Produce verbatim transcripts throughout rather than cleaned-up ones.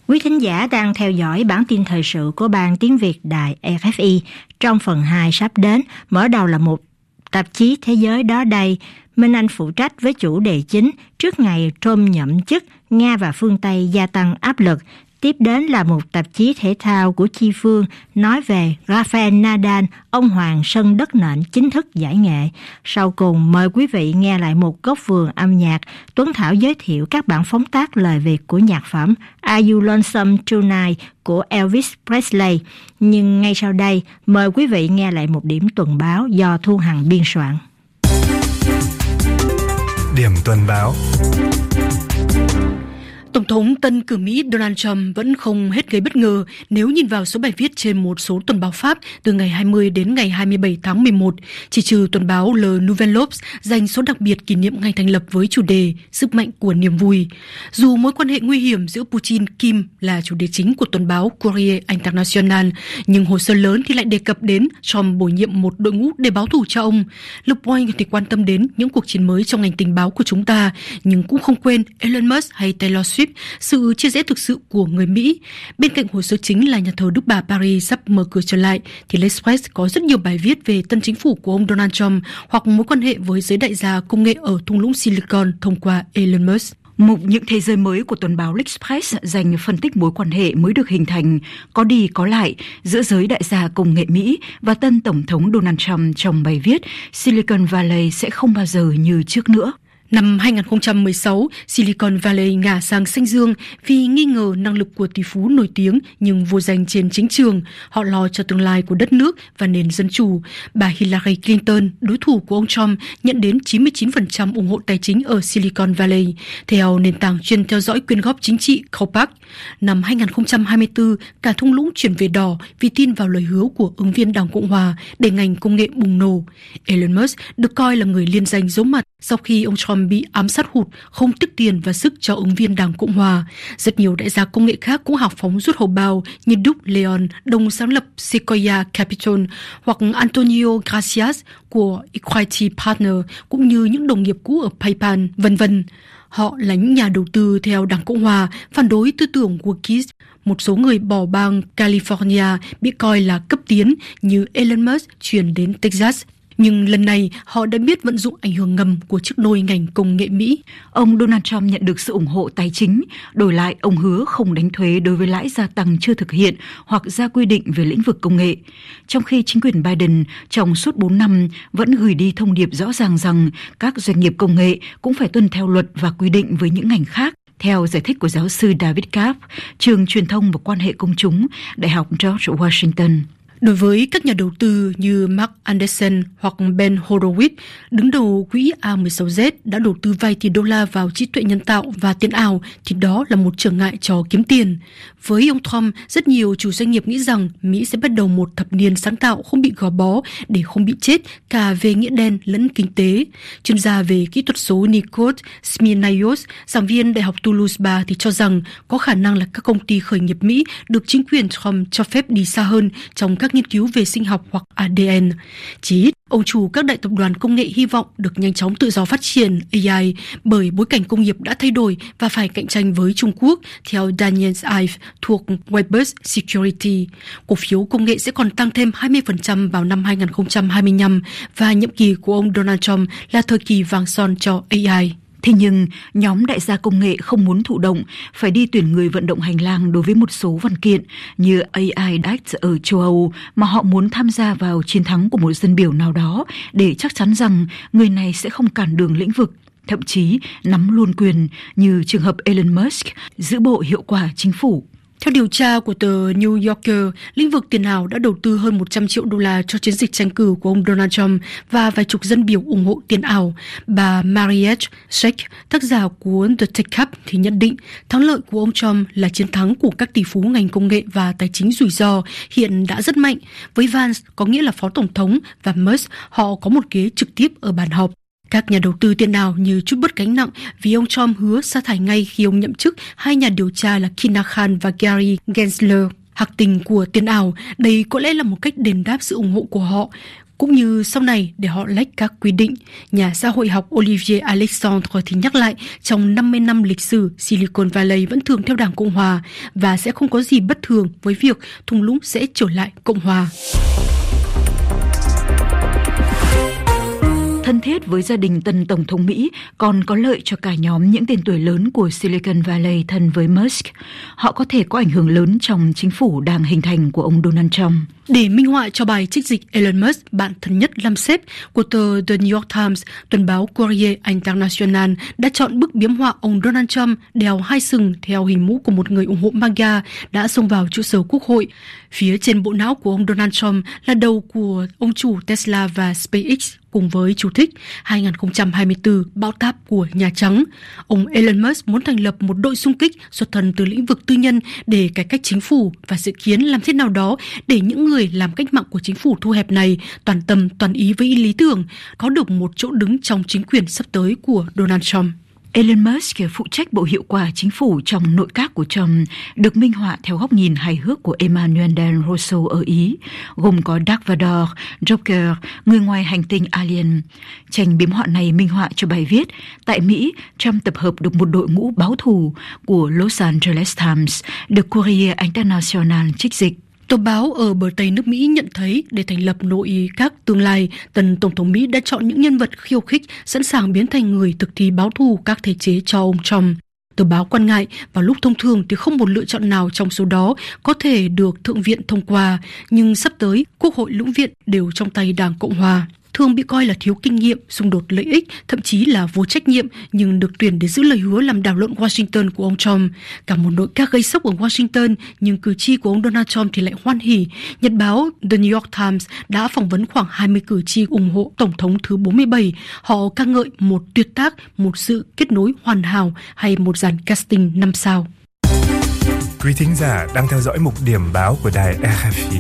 Quý thính giả đang theo dõi bản tin thời sự của Ban Tiếng Việt Đài rờ ép i. Trong phần hai sắp đến, mở đầu là một tạp chí Thế giới đó đây. Minh Anh phụ trách với chủ đề chính trước ngày Trump nhậm chức, Nga và phương Tây gia tăng áp lực. Tiếp đến là một tạp chí thể thao của Chi Phương nói về Rafael Nadal, ông hoàng sân đất nện chính thức giải nghệ. Sau cùng, mời quý vị nghe lại một góc vườn âm nhạc. Tuấn Thảo giới thiệu các bản phóng tác lời Việt của nhạc phẩm Are You Lonesome Tonight của Elvis Presley. Nhưng ngay sau đây, mời quý vị nghe lại một điểm tuần báo do Thu Hằng biên soạn. Điểm tuần báo. Tổng thống tân cử Mỹ Donald Trump vẫn không hết gây bất ngờ nếu nhìn vào số bài viết trên một số tuần báo Pháp từ ngày hai mươi đến ngày hai mươi bảy tháng mười một, chỉ trừ tuần báo Le Nouvel Obs dành số đặc biệt kỷ niệm ngày thành lập với chủ đề Sức mạnh của niềm vui. Dù mối quan hệ nguy hiểm giữa Putin-Kim là chủ đề chính của tuần báo Courrier International, nhưng hồ sơ lớn thì lại đề cập đến Trump bổ nhiệm một đội ngũ để báo thù cho ông. Le Point thì quan tâm đến những cuộc chiến mới trong ngành tình báo của chúng ta, nhưng cũng không quên Elon Musk hay Taylor Swift, sự chia rẽ thực sự của người Mỹ. Bên cạnh hồ sơ chính là nhà thờ Đức Bà Paris sắp mở cửa trở lại, thì L'Express có rất nhiều bài viết về tân chính phủ của ông Donald Trump hoặc mối quan hệ với giới đại gia công nghệ ở thung lũng Silicon thông qua Elon Musk. Mục Những thế giới mới của tuần báo L'Express dành phân tích mối quan hệ mới được hình thành, có đi có lại giữa giới đại gia công nghệ Mỹ và tân Tổng thống Donald Trump trong bài viết Silicon Valley sẽ không bao giờ như trước nữa. Năm hai không một sáu, Silicon Valley ngả sang xanh dương vì nghi ngờ năng lực của tỷ phú nổi tiếng nhưng vô danh trên chính trường. Họ lo cho tương lai của đất nước và nền dân chủ. Bà Hillary Clinton, đối thủ của ông Trump, nhận đến chín mươi chín phần trăm ủng hộ tài chính ở Silicon Valley, theo nền tảng chuyên theo dõi quyên góp chính trị Koupak. Năm hai không hai tư, cả thung lũng chuyển về đỏ vì tin vào lời hứa của ứng viên Đảng Cộng hòa để ngành công nghệ bùng nổ. Elon Musk được coi là người liên danh giấu mặt sau khi ông Trump bị ám sát hụt, không tích tiền và sức cho ứng viên Đảng Cộng hòa. Rất nhiều đại gia công nghệ khác cũng hào phóng rút hầu bao như Doug Leon, đồng sáng lập Sequoia Capital, hoặc Antonio Gracias của Equity Partner, cũng như những đồng nghiệp cũ ở PayPal, vân vân. Họ là những nhà đầu tư theo Đảng Cộng hòa, phản đối tư tưởng của Kiss. Một số người bỏ bang California bị coi là cấp tiến như Elon Musk chuyển đến Texas. Nhưng lần này họ đã biết vận dụng ảnh hưởng ngầm của chiếc nôi ngành công nghệ Mỹ. Ông Donald Trump nhận được sự ủng hộ tài chính, đổi lại ông hứa không đánh thuế đối với lãi gia tăng chưa thực hiện hoặc ra quy định về lĩnh vực công nghệ. Trong khi chính quyền Biden trong suốt bốn năm vẫn gửi đi thông điệp rõ ràng rằng các doanh nghiệp công nghệ cũng phải tuân theo luật và quy định với những ngành khác. Theo giải thích của giáo sư David Karp, trường truyền thông và quan hệ công chúng, Đại học George Washington. Đối với các nhà đầu tư như Mark Anderson hoặc Ben Horowitz, đứng đầu quỹ A mười sáu Z đã đầu tư vài tỷ đô la vào trí tuệ nhân tạo và tiền ảo, thì đó là một trở ngại cho kiếm tiền. Với ông Trump, rất nhiều chủ doanh nghiệp nghĩ rằng Mỹ sẽ bắt đầu một thập niên sáng tạo không bị gò bó để không bị chết cả về nghĩa đen lẫn kinh tế. Chuyên gia về kỹ thuật số Nikos Smirnaios, giảng viên Đại học Toulouse ba thì cho rằng có khả năng là các công ty khởi nghiệp Mỹ được chính quyền Trump cho phép đi xa hơn trong các nghiên cứu về sinh học hoặc A D N. Chỉ ít, ông chủ các đại tập đoàn công nghệ hy vọng được nhanh chóng tự do phát triển A I bởi bối cảnh công nghiệp đã thay đổi và phải cạnh tranh với Trung Quốc, theo Daniel Ive thuộc Webers Security. Cổ phiếu công nghệ sẽ còn tăng thêm hai mươi phần trăm vào năm hai không hai lăm và nhiệm kỳ của ông Donald Trump là thời kỳ vàng son cho A I. Thế nhưng, nhóm đại gia công nghệ không muốn thụ động, phải đi tuyển người vận động hành lang đối với một số văn kiện như A I Act ở châu Âu mà họ muốn tham gia vào chiến thắng của một dân biểu nào đó để chắc chắn rằng người này sẽ không cản đường lĩnh vực, thậm chí nắm luôn quyền như trường hợp Elon Musk, giữ bộ hiệu quả chính phủ. Theo điều tra của tờ New Yorker, lĩnh vực tiền ảo đã đầu tư hơn một trăm triệu đô la cho chiến dịch tranh cử của ông Donald Trump và vài chục dân biểu ủng hộ tiền ảo. Bà Mariette Sheikh, tác giả cuốn The Tech Cup, thì nhận định thắng lợi của ông Trump là chiến thắng của các tỷ phú ngành công nghệ và tài chính rủi ro hiện đã rất mạnh. Với Vance có nghĩa là phó tổng thống và Musk, họ có một ghế trực tiếp ở bàn họp. Các nhà đầu tư tiền ảo như chút bớt gánh nặng vì ông Trump hứa sa thải ngay khi ông nhậm chức hai nhà điều tra là Kina Khan và Gary Gensler. Hạc tình của tiền ảo, đây có lẽ là một cách đền đáp sự ủng hộ của họ cũng như sau này để họ lách các quy định. Nhà xã hội học Olivier Alexandre thì nhắc lại, trong năm mươi năm lịch sử, Silicon Valley vẫn thường theo Đảng Cộng Hòa và sẽ không có gì bất thường với việc thung lũng sẽ trở lại Cộng Hòa. Thân thiết với gia đình tân Tổng thống Mỹ còn có lợi cho cả nhóm những tên tuổi lớn của Silicon Valley thân với Musk. Họ có thể có ảnh hưởng lớn trong chính phủ đang hình thành của ông Donald Trump. Để minh họa cho bài trích dịch Elon Musk, bạn thân nhất năm xếp của tờ The New York Times, tuần báo Courrier International đã chọn bức biếm họa ông Donald Trump đeo hai sừng theo hình mũ của một người ủng hộ MAGA đã xông vào trụ sở Quốc hội. Phía trên bộ não của ông Donald Trump là đầu của ông chủ Tesla và SpaceX cùng với chú thích hai không hai tư bão táp của Nhà Trắng. Ông Elon Musk muốn thành lập một đội xung kích xuất thân từ lĩnh vực tư nhân để cải cách chính phủ và dự kiến làm thế nào đó để những người làm cách mạng của chính phủ thu hẹp này toàn tâm toàn ý với lý tưởng, có được một chỗ đứng trong chính quyền sắp tới của Donald Trump. Elon Musk phụ trách bộ hiệu quả chính phủ trong nội các của Trump, được minh họa theo góc nhìn hài hước của Emmanuel Del Rosso ở Ý, gồm có Dark Vador, Joker, người ngoài hành tinh Alien. Tranh biếm họa này minh họa cho bài viết tại Mỹ, Trump tập hợp được một đội ngũ báo thù của Los Angeles Times, được Courrier International trích dịch. Tờ báo ở bờ Tây nước Mỹ nhận thấy để thành lập nội các tương lai, tân Tổng thống Mỹ đã chọn những nhân vật khiêu khích, sẵn sàng biến thành người thực thi báo thù các thể chế cho ông Trump. Tờ báo quan ngại, vào lúc thông thường thì không một lựa chọn nào trong số đó có thể được Thượng viện thông qua, nhưng sắp tới, Quốc hội lưỡng viện đều trong tay Đảng Cộng Hòa. Thường bị coi là thiếu kinh nghiệm, xung đột lợi ích, thậm chí là vô trách nhiệm, nhưng được tuyển để giữ lời hứa làm đảo lộn Washington của ông Trump. Cả một nội các gây sốc ở Washington, nhưng cử tri của ông Donald Trump thì lại hoan hỉ. Nhật báo The New York Times đã phỏng vấn khoảng hai mươi cử tri ủng hộ Tổng thống thứ bốn mươi bảy. Họ ca ngợi một tuyệt tác, một sự kết nối hoàn hảo hay một dàn casting năm sao. Quý thính giả đang theo dõi mục điểm báo của đài rờ ép i.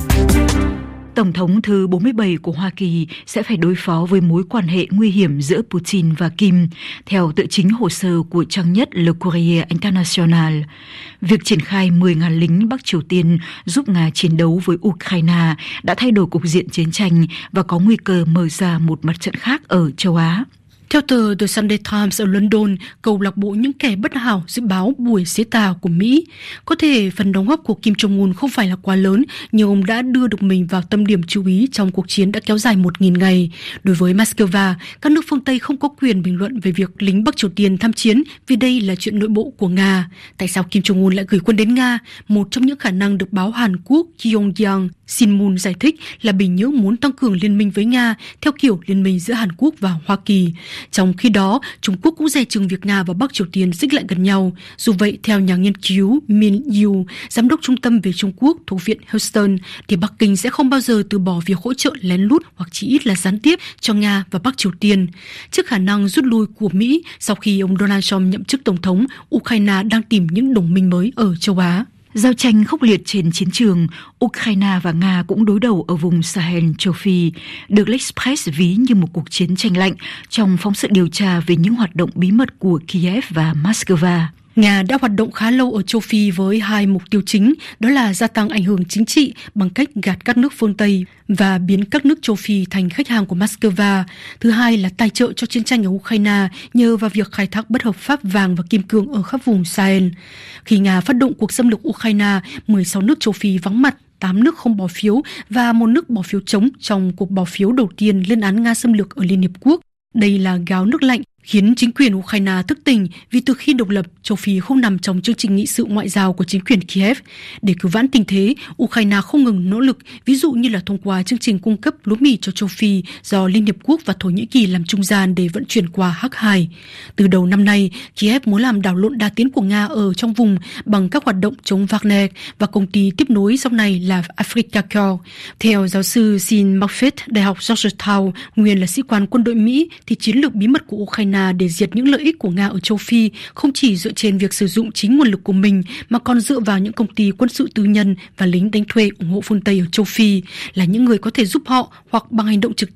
Tổng thống thứ bốn mươi bảy của Hoa Kỳ sẽ phải đối phó với mối quan hệ nguy hiểm giữa Putin và Kim, theo tựa chính hồ sơ của trang nhất Le Courrier International. Việc triển khai mười nghìn lính Bắc Triều Tiên giúp Nga chiến đấu với Ukraine đã thay đổi cục diện chiến tranh và có nguy cơ mở ra một mặt trận khác ở châu Á. Theo tờ The Sunday Times ở London, câu lạc bộ những kẻ bất hảo dự báo buổi xế tà của Mỹ. Có thể phần đóng góp của Kim Jong-un không phải là quá lớn, nhưng ông đã đưa được mình vào tâm điểm chú ý trong cuộc chiến đã kéo dài một nghìn ngày. Đối với Moscow, các nước phương Tây không có quyền bình luận về việc lính Bắc Triều Tiên tham chiến vì đây là chuyện nội bộ của Nga. Tại sao Kim Jong-un lại gửi quân đến Nga? Một trong những khả năng được báo Hàn Quốc Pyongyang Sinmun giải thích là Bình Nhưỡng muốn tăng cường liên minh với Nga theo kiểu liên minh giữa Hàn Quốc và Hoa Kỳ. Trong khi đó, Trung Quốc cũng dè chừng việc Nga và Bắc Triều Tiên xích lại gần nhau. Dù vậy, theo nhà nghiên cứu Min Yu, giám đốc trung tâm về Trung Quốc thuộc Viện Houston, thì Bắc Kinh sẽ không bao giờ từ bỏ việc hỗ trợ lén lút hoặc chỉ ít là gián tiếp cho Nga và Bắc Triều Tiên. Trước khả năng rút lui của Mỹ sau khi ông Donald Trump nhậm chức tổng thống, Ukraine đang tìm những đồng minh mới ở châu Á. Giao tranh khốc liệt trên chiến trường, Ukraine và Nga cũng đối đầu ở vùng Sahel, châu Phi, được L'Express ví như một cuộc chiến tranh lạnh trong phóng sự điều tra về những hoạt động bí mật của Kiev và Moscow. Nga đã hoạt động khá lâu ở châu Phi với hai mục tiêu chính, đó là gia tăng ảnh hưởng chính trị bằng cách gạt các nước phương Tây và biến các nước châu Phi thành khách hàng của Moscow. Thứ hai là tài trợ cho chiến tranh ở Ukraine nhờ vào việc khai thác bất hợp pháp vàng và kim cương ở khắp vùng Sahel. Khi Nga phát động cuộc xâm lược Ukraine, mười sáu nước châu Phi vắng mặt, tám nước không bỏ phiếu và một nước bỏ phiếu trống trong cuộc bỏ phiếu đầu tiên lên án Nga xâm lược ở Liên Hiệp Quốc. Đây là gáo nước lạnh khiến chính quyền Ukraine thức tỉnh vì từ khi độc lập, châu Phi không nằm trong chương trình nghị sự ngoại giao của chính quyền Kiev. Để cứu vãn tình thế, Ukraine không ngừng nỗ lực, ví dụ như là thông qua chương trình cung cấp lúa mì cho châu Phi do Liên Hiệp Quốc và Thổ Nhĩ Kỳ làm trung gian để vận chuyển qua Hắc Hải. Từ đầu năm nay, Kiev muốn làm đảo lộn đà tiến của Nga ở trong vùng bằng các hoạt động chống Wagner và công ty tiếp nối sau này là Africa Corps. Theo giáo sư Sean Moffitt, Đại học Georgetown, nguyên là sĩ quan quân đội Mỹ, thì chiến lược bí mật của Ukraine để diệt những lợi ích của Nga ở châu Phi không chỉ dựa trên việc sử dụng chính nguồn lực của mình mà còn dựa vào những công ty quân sự tư nhân và lính đánh thuê ủng hộ phương Tây ở châu Phi, là những người có thể giúp họ hoặc bằng hành động trực tiếp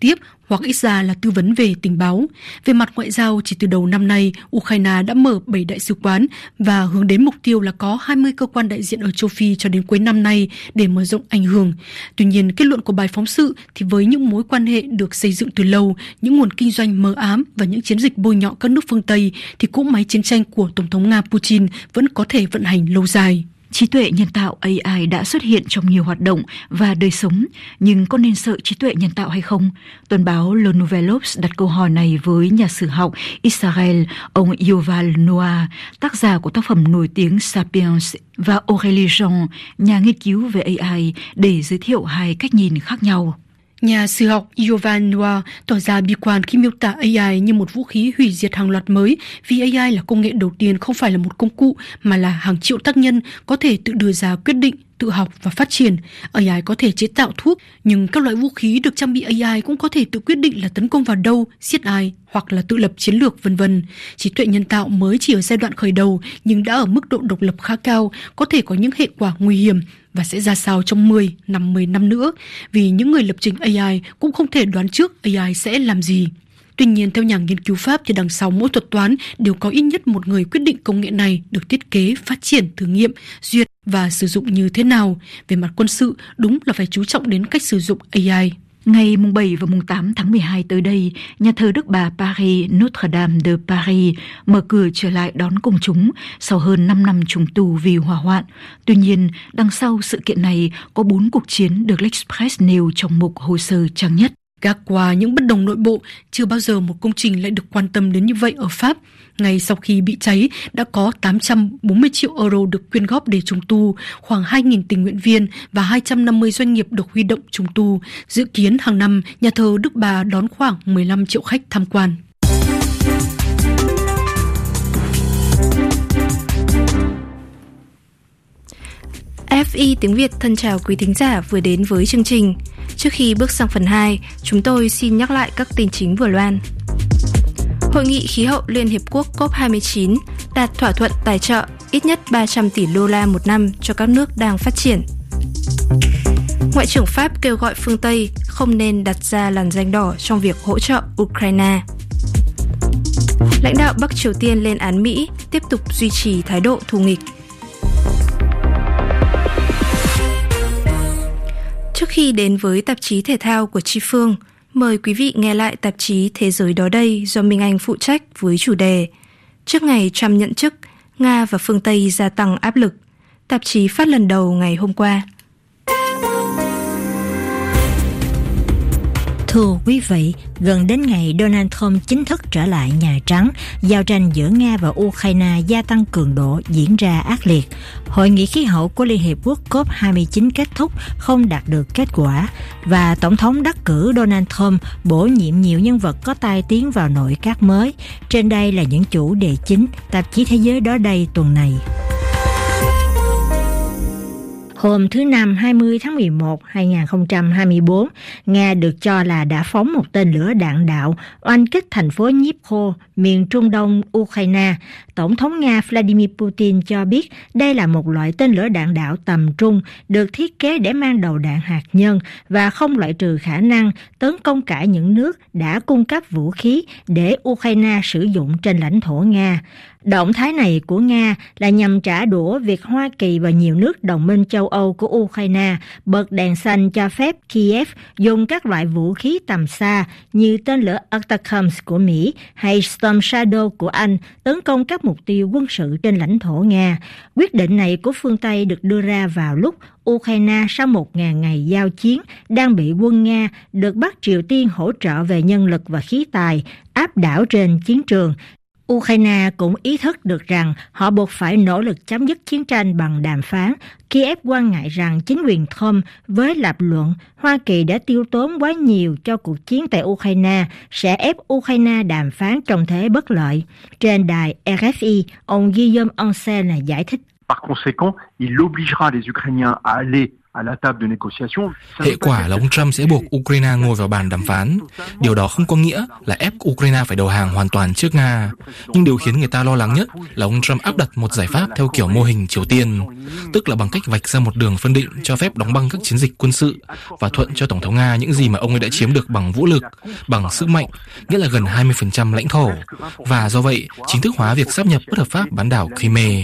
hoặc ít ra là tư vấn về tình báo. Về mặt ngoại giao, chỉ từ đầu năm nay, Ukraine đã mở bảy đại sứ quán và hướng đến mục tiêu là có hai mươi cơ quan đại diện ở châu Phi cho đến cuối năm nay để mở rộng ảnh hưởng. Tuy nhiên, kết luận của bài phóng sự thì với những mối quan hệ được xây dựng từ lâu, những nguồn kinh doanh mờ ám và những chiến dịch bôi nhọ các nước phương Tây thì cỗ máy chiến tranh của Tổng thống Nga Putin vẫn có thể vận hành lâu dài. Trí tuệ nhân tạo A I đã xuất hiện trong nhiều hoạt động và đời sống, nhưng có nên sợ trí tuệ nhân tạo hay không? Tuần báo Le Nouvel Obs đặt câu hỏi này với nhà sử học Israel, ông Yuval Noah, tác giả của tác phẩm nổi tiếng Sapiens, và Aurélie Jean, nhà nghiên cứu về A I, để giới thiệu hai cách nhìn khác nhau. Nhà sử học Yuval Noah tỏ ra bi quan khi miêu tả A I như một vũ khí hủy diệt hàng loạt mới, vì A I là công nghệ đầu tiên không phải là một công cụ mà là hàng triệu tác nhân có thể tự đưa ra quyết định, tự học và phát triển. A I có thể chế tạo thuốc, nhưng các loại vũ khí được trang bị A I cũng có thể tự quyết định là tấn công vào đâu, giết ai hoặc là tự lập chiến lược, vân vân. Trí tuệ nhân tạo mới chỉ ở giai đoạn khởi đầu nhưng đã ở mức độ độc lập khá cao, có thể có những hệ quả nguy hiểm và sẽ ra sao trong mười, năm mươi năm nữa, vì những người lập trình A I cũng không thể đoán trước A I sẽ làm gì. Tuy nhiên, theo nhà nghiên cứu Pháp thì đằng sau mỗi thuật toán đều có ít nhất một người quyết định công nghệ này được thiết kế, phát triển, thử nghiệm, duyệt và sử dụng như thế nào. Về mặt quân sự, đúng là phải chú trọng đến cách sử dụng A I. Ngày bảy và tám tháng mười hai tới đây, nhà thờ Đức Bà Paris Notre-Dame de Paris mở cửa trở lại đón công chúng sau hơn năm năm trùng tu vì hỏa hoạn. Tuy nhiên, đằng sau sự kiện này có bốn cuộc chiến được L'Express nêu trong mục hồ sơ trang nhất. Gác qua những bất đồng nội bộ, chưa bao giờ một công trình lại được quan tâm đến như vậy ở Pháp. Ngay sau khi bị cháy, đã có tám trăm bốn mươi triệu euro được quyên góp để trùng tu, khoảng hai nghìn tình nguyện viên và hai trăm năm mươi doanh nghiệp được huy động trùng tu. Dự kiến hàng năm, nhà thờ Đức Bà đón khoảng mười lăm triệu khách tham quan. ép i tiếng Việt thân chào quý thính giả vừa đến với chương trình. Trước khi bước sang phần hai, chúng tôi xin nhắc lại các tin chính vừa loan. Hội nghị khí hậu Liên Hiệp Quốc C O P hai mươi chín đạt thỏa thuận tài trợ ít nhất ba trăm tỷ đô la một năm cho các nước đang phát triển. Ngoại trưởng Pháp kêu gọi phương Tây không nên đặt ra làn danh đỏ trong việc hỗ trợ Ukraine. Lãnh đạo Bắc Triều Tiên lên án Mỹ tiếp tục duy trì thái độ thù nghịch. Trước khi đến với tạp chí thể thao của Chi Phương, mời quý vị nghe lại tạp chí Thế giới đó đây do Minh Anh phụ trách với chủ đề Trước ngày Trump nhậm chức, Nga và phương Tây gia tăng áp lực. Tạp chí phát lần đầu ngày hôm qua. Thưa quý vị, gần đến ngày Donald Trump chính thức trở lại Nhà Trắng, giao tranh giữa Nga và Ukraine gia tăng cường độ, diễn ra ác liệt. Hội nghị khí hậu của Liên Hiệp Quốc C O P hai mươi chín kết thúc không đạt được kết quả, và Tổng thống đắc cử Donald Trump bổ nhiệm nhiều nhân vật có tai tiếng vào nội các mới. Trên đây là những chủ đề chính tạp chí Thế giới đó đây tuần này. Hôm thứ Năm hai mươi tháng mười một năm hai nghìn không trăm hai mươi tư, Nga được cho là đã phóng một tên lửa đạn đạo oanh kích thành phố Dnipro, miền trung đông Ukraine. Tổng thống Nga Vladimir Putin cho biết đây là một loại tên lửa đạn đạo tầm trung được thiết kế để mang đầu đạn hạt nhân và không loại trừ khả năng tấn công cả những nước đã cung cấp vũ khí để Ukraine sử dụng trên lãnh thổ Nga. Động thái này của Nga là nhằm trả đũa việc Hoa Kỳ và nhiều nước đồng minh châu Âu của Ukraine bật đèn xanh cho phép Kiev dùng các loại vũ khí tầm xa như tên lửa Atacms của Mỹ hay Storm Shadow của Anh tấn công các mục tiêu quân sự trên lãnh thổ Nga. Quyết định này của phương Tây được đưa ra vào lúc Ukraine sau một nghìn ngày giao chiến đang bị quân Nga được Bắc Triều Tiên hỗ trợ về nhân lực và khí tài áp đảo trên chiến trường. Ukraine cũng ý thức được rằng họ buộc phải nỗ lực chấm dứt chiến tranh bằng đàm phán. Kiev quan ngại rằng chính quyền Trump với lập luận Hoa Kỳ đã tiêu tốn quá nhiều cho cuộc chiến tại Ukraine sẽ ép Ukraine đàm phán trong thế bất lợi. Trên đài R F I, ông Guillaume Ancel giải thích. Par conséquent, il obligera les Ukrainiens à aller Hệ quả là ông Trump sẽ buộc Ukraine ngồi vào bàn đàm phán. Điều đó không có nghĩa là ép Ukraine phải đầu hàng hoàn toàn trước Nga. Nhưng điều khiến người ta lo lắng nhất là ông Trump áp đặt một giải pháp theo kiểu mô hình Triều Tiên, tức là bằng cách vạch ra một đường phân định cho phép đóng băng các chiến dịch quân sự và thuận cho Tổng thống Nga những gì mà ông ấy đã chiếm được bằng vũ lực, bằng sức mạnh, nghĩa là gần hai mươi phần trăm lãnh thổ. Và do vậy, chính thức hóa việc sáp nhập bất hợp pháp bán đảo Crimea.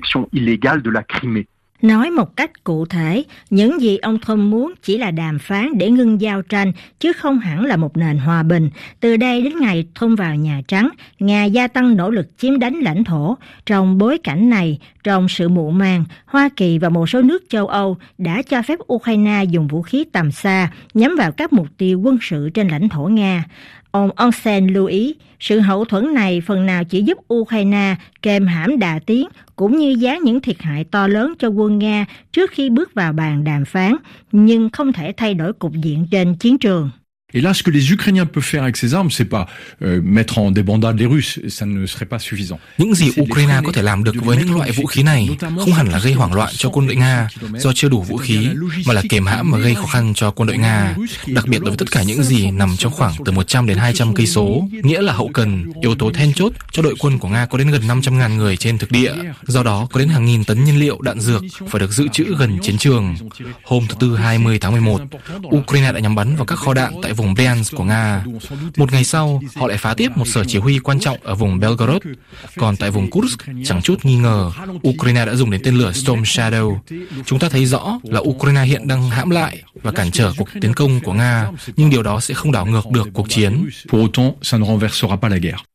Nói một cách cụ thể, những gì ông Trump muốn chỉ là đàm phán để ngưng giao tranh, chứ không hẳn là một nền hòa bình. Từ đây đến ngày Trump vào Nhà Trắng, Nga gia tăng nỗ lực chiếm đánh lãnh thổ. Trong bối cảnh này, trong sự muộn màng, Hoa Kỳ và một số nước châu Âu đã cho phép Ukraine dùng vũ khí tầm xa nhắm vào các mục tiêu quân sự trên lãnh thổ Nga. Ông Onsen lưu ý, sự hậu thuẫn này phần nào chỉ giúp Ukraine kềm hãm đà tiến, cũng như giá những thiệt hại to lớn cho quân Nga trước khi bước vào bàn đàm phán, nhưng không thể thay đổi cục diện trên chiến trường. Et là, ce que les Ukrainiens peuvent faire avec ces armes, c'est pas euh, mettre en débandade les Russes, ça ne serait pas suffisant. Những gì Ukraine có thể làm được với những loại vũ khí này không hẳn là gây hoảng loạn cho quân đội Nga do chưa đủ vũ khí, mà là kiềm hãm và gây khó khăn cho quân đội Nga, đặc biệt đối với tất cả những gì nằm trong khoảng từ một trăm đến hai trăm cây số, nghĩa là hậu cần, yếu tố then chốt cho đội quân của Nga có đến gần năm trăm nghìn người trên thực địa. Do đó, có đến hàng nghìn tấn nhiên liệu, đạn dược phải được dự trữ gần chiến trường. Hôm thứ Tư hai mươi tháng mười một, Ukraine đã nhắm bắn vào các kho đạn tại vùng Bryansk của Nga. Một ngày sau, họ lại phá tiếp một sở chỉ huy quan trọng ở vùng Belgorod. Còn tại vùng Kursk, chẳng chút nghi ngờ, Ukraine đã dùng đến tên lửa Storm Shadow. Chúng ta thấy rõ là Ukraine hiện đang hãm lại và cản trở cuộc tiến công của Nga, nhưng điều đó sẽ không đảo ngược được cuộc chiến. Pour autant, ça ne renversera pas la guerre.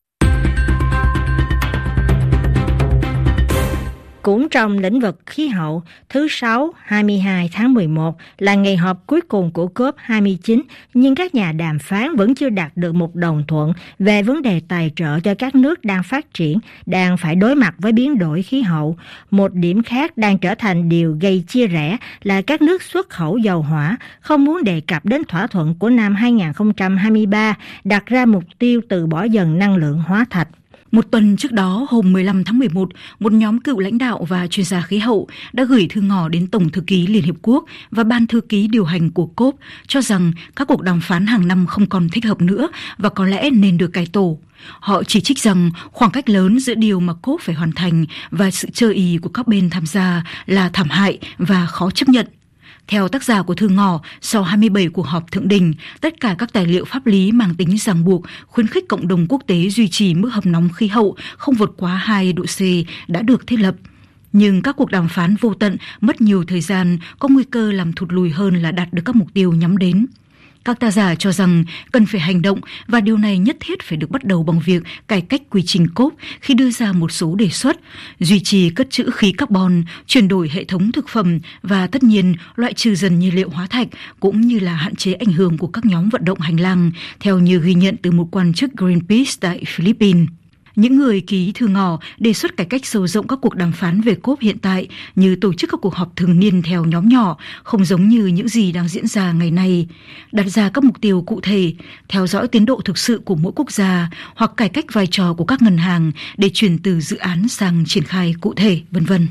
Cũng trong lĩnh vực khí hậu, thứ Sáu, hai mươi hai tháng mười một là ngày họp cuối cùng của cốp hai mươi chín, nhưng các nhà đàm phán vẫn chưa đạt được một đồng thuận về vấn đề tài trợ cho các nước đang phát triển, đang phải đối mặt với biến đổi khí hậu. Một điểm khác đang trở thành điều gây chia rẽ là các nước xuất khẩu dầu hỏa không muốn đề cập đến thỏa thuận của năm hai không hai ba, đặt ra mục tiêu từ bỏ dần năng lượng hóa thạch. Một tuần trước đó, hôm mười lăm tháng mười một, một nhóm cựu lãnh đạo và chuyên gia khí hậu đã gửi thư ngỏ đến Tổng thư ký Liên Hiệp Quốc và Ban thư ký điều hành của cốp cho rằng các cuộc đàm phán hàng năm không còn thích hợp nữa và có lẽ nên được cải tổ. Họ chỉ trích rằng khoảng cách lớn giữa điều mà cốp phải hoàn thành và sự chơ ý của các bên tham gia là thảm hại và khó chấp nhận. Theo tác giả của thư ngỏ, sau hai mươi bảy cuộc họp thượng đỉnh, tất cả các tài liệu pháp lý mang tính ràng buộc khuyến khích cộng đồng quốc tế duy trì mức hầm nóng khí hậu không vượt quá hai độ C đã được thiết lập. Nhưng các cuộc đàm phán vô tận mất nhiều thời gian, có nguy cơ làm thụt lùi hơn là đạt được các mục tiêu nhắm đến. Các tác giả cho rằng cần phải hành động và điều này nhất thiết phải được bắt đầu bằng việc cải cách quy trình cốp khi đưa ra một số đề xuất, duy trì cất trữ khí carbon, chuyển đổi hệ thống thực phẩm và tất nhiên loại trừ dần nhiên liệu hóa thạch cũng như là hạn chế ảnh hưởng của các nhóm vận động hành lang, theo như ghi nhận từ một quan chức Greenpeace tại Philippines. Những người ký thư ngỏ đề xuất cải cách sâu rộng các cuộc đàm phán về cốp hiện tại như tổ chức các cuộc họp thường niên theo nhóm nhỏ, không giống như những gì đang diễn ra ngày nay, đặt ra các mục tiêu cụ thể, theo dõi tiến độ thực sự của mỗi quốc gia hoặc cải cách vai trò của các ngân hàng để chuyển từ dự án sang triển khai cụ thể, vân vân.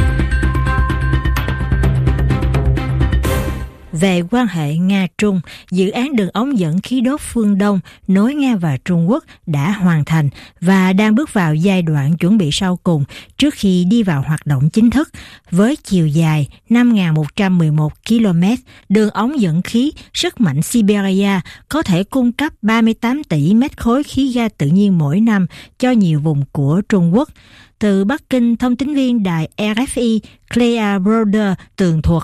Về quan hệ Nga-Trung, dự án đường ống dẫn khí đốt phương Đông nối Nga và Trung Quốc đã hoàn thành và đang bước vào giai đoạn chuẩn bị sau cùng trước khi đi vào hoạt động chính thức. Với chiều dài năm nghìn một trăm mười một ki lô mét, đường ống dẫn khí sức mạnh Siberia có thể cung cấp ba mươi tám tỷ mét khối khí ga tự nhiên mỗi năm cho nhiều vùng của Trung Quốc. Từ Bắc Kinh, thông tín viên đài rờ ép i Claire Broder tường thuật.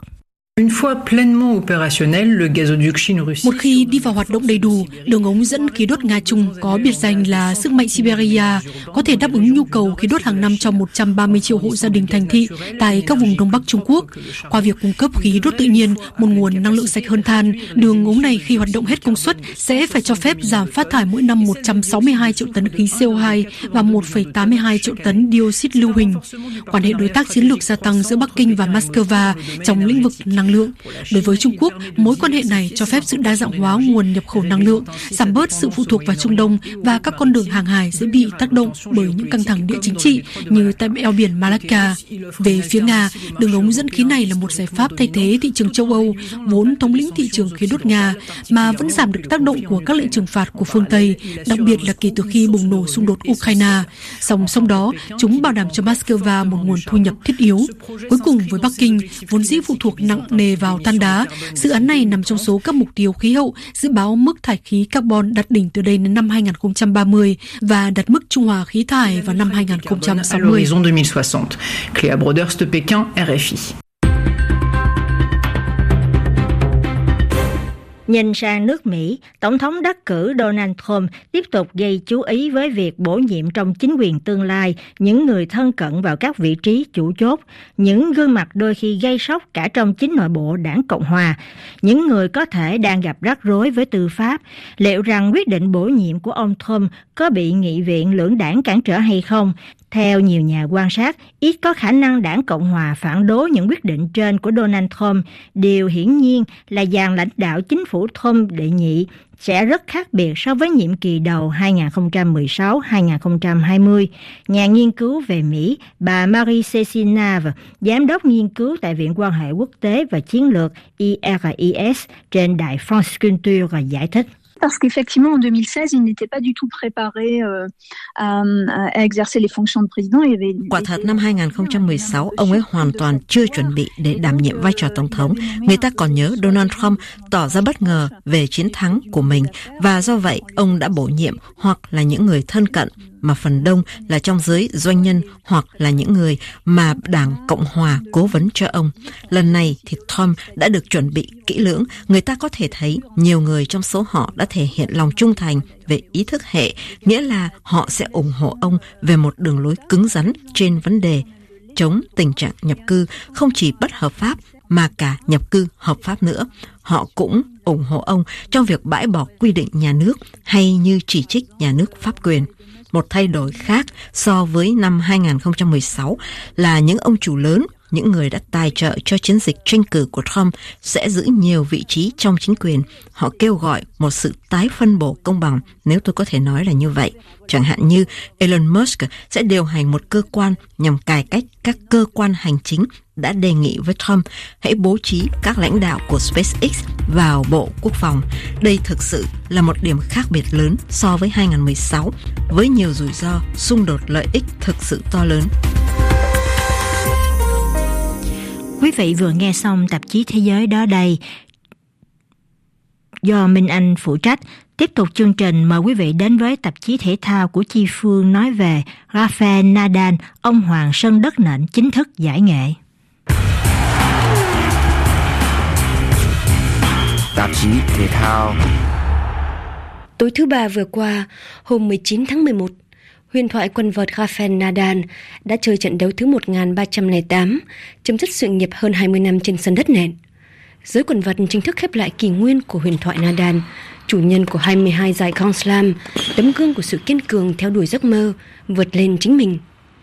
Một khi đi vào hoạt động đầy đủ, đường ống dẫn khí đốt Nga-Trung có biệt danh là sức mạnh Siberia có thể đáp ứng nhu cầu khí đốt hàng năm cho một trăm ba mươi triệu hộ gia đình thành thị tại các vùng Đông Bắc Trung Quốc. Qua việc cung cấp khí đốt tự nhiên, một nguồn năng lượng sạch hơn than, đường ống này khi hoạt động hết công suất sẽ phải cho phép giảm phát thải mỗi năm một trăm sáu mươi hai triệu tấn khí xê o hai và một phẩy tám mươi hai triệu tấn dioxide lưu huỳnh. Quan hệ đối tác chiến lược gia tăng giữa Bắc Kinh và Moscow trong lĩnh vực năng năng lượng. Đối với Trung Quốc, mối quan hệ này cho phép sự đa dạng hóa nguồn nhập khẩu năng lượng, giảm bớt sự phụ thuộc vào Trung Đông và các con đường hàng hải dễ bị tác động bởi những căng thẳng địa chính trị như tại eo biển Malacca. Về phía Nga, đường ống dẫn khí này là một giải pháp thay thế thị trường châu Âu, vốn thống lĩnh thị trường khí đốt Nga, mà vẫn giảm được tác động của các lệnh trừng phạt của phương Tây, đặc biệt là kể từ khi bùng nổ xung đột Ukraine. Song song đó, chúng bảo đảm cho Moscow một nguồn thu nhập thiết yếu. Cuối cùng, với Bắc Kinh, vốn dĩ phụ thuộc nặng nề vào than đá, dự án này nằm trong số các mục tiêu khí hậu dự báo mức thải khí carbon đạt đỉnh từ đây đến năm hai không ba mươi và đạt mức trung hòa khí thải vào năm hai không sáu mươi. Cléa Broders de Pékin, R F I. Nhìn sang nước Mỹ, Tổng thống đắc cử Donald Trump tiếp tục gây chú ý với việc bổ nhiệm trong chính quyền tương lai những người thân cận vào các vị trí chủ chốt, những gương mặt đôi khi gây sốc cả trong chính nội bộ đảng Cộng Hòa, những người có thể đang gặp rắc rối với tư pháp. Liệu rằng quyết định bổ nhiệm của ông Trump có bị nghị viện lưỡng đảng cản trở hay không? Theo nhiều nhà quan sát, ít có khả năng đảng Cộng Hòa phản đối những quyết định trên của Donald Trump. Điều hiển nhiên là dàn lãnh đạo chính phủ Trump đệ nhị sẽ rất khác biệt so với nhiệm kỳ đầu hai không một sáu đến hai không hai không. Nhà nghiên cứu về Mỹ, bà Marie Cécile, giám đốc nghiên cứu tại Viện Quan hệ Quốc tế và Chiến lược I R I S trên đài France Culture giải thích. Parce qu'effectivement, en deux mille seize, il n'était pas du tout préparé euh, à, à exercer les fonctions de président. Il avait... Quả thật, năm hai không một sáu, ông ấy hoàn toàn chưa chuẩn bị để đảm nhiệm vai trò tổng thống. Người ta còn nhớ Donald Trump tỏ ra bất ngờ về chiến thắng của mình và do vậy ông đã bổ nhiệm hoặc là những người thân cận mà phần đông là trong giới doanh nhân hoặc là những người mà Đảng Cộng Hòa cố vấn cho ông. Lần này thì Trump đã được chuẩn bị kỹ lưỡng. Người ta có thể thấy nhiều người trong số họ đã thể hiện lòng trung thành về ý thức hệ, nghĩa là họ sẽ ủng hộ ông về một đường lối cứng rắn trên vấn đề chống tình trạng nhập cư không chỉ bất hợp pháp mà cả nhập cư hợp pháp nữa. Họ cũng ủng hộ ông trong việc bãi bỏ quy định nhà nước hay như chỉ trích nhà nước pháp quyền. Một thay đổi khác so với năm hai không một sáu là những ông chủ lớn, những người đã tài trợ cho chiến dịch tranh cử của Trump sẽ giữ nhiều vị trí trong chính quyền. Họ kêu gọi một sự tái phân bổ công bằng, nếu tôi có thể nói là như vậy. Chẳng hạn như Elon Musk sẽ điều hành một cơ quan nhằm cải cách các cơ quan hành chính đã đề nghị với Trump hãy bố trí các lãnh đạo của SpaceX vào Bộ Quốc phòng. Đây thực sự là một điểm khác biệt lớn so với hai không một sáu, với nhiều rủi ro, xung đột lợi ích thực sự to lớn. Quý vị vừa nghe xong tạp chí Thế giới đó đây do Minh Anh phụ trách. Tiếp tục chương trình, mời quý vị đến với tạp chí thể thao của Chi Phương nói về Rafael Nadal, ông hoàng sân đất nện chính thức giải nghệ. Tạp chí thể thao. Tối thứ Ba vừa qua, hôm mười chín tháng mười một, huyền thoại quần vợt Rafael Nadal đã chơi trận đấu thứ một nghìn ba trăm lẻ tám, chấm dứt sự nghiệp hơn hai mươi năm trên sân đất nện. Giới quần vợt chính thức khép lại kỷ nguyên của huyền thoại Nadal, chủ nhân của hai mươi hai giải Grand Slam, tấm gương của sự kiên cường theo đuổi giấc mơ, vượt lên chính mình.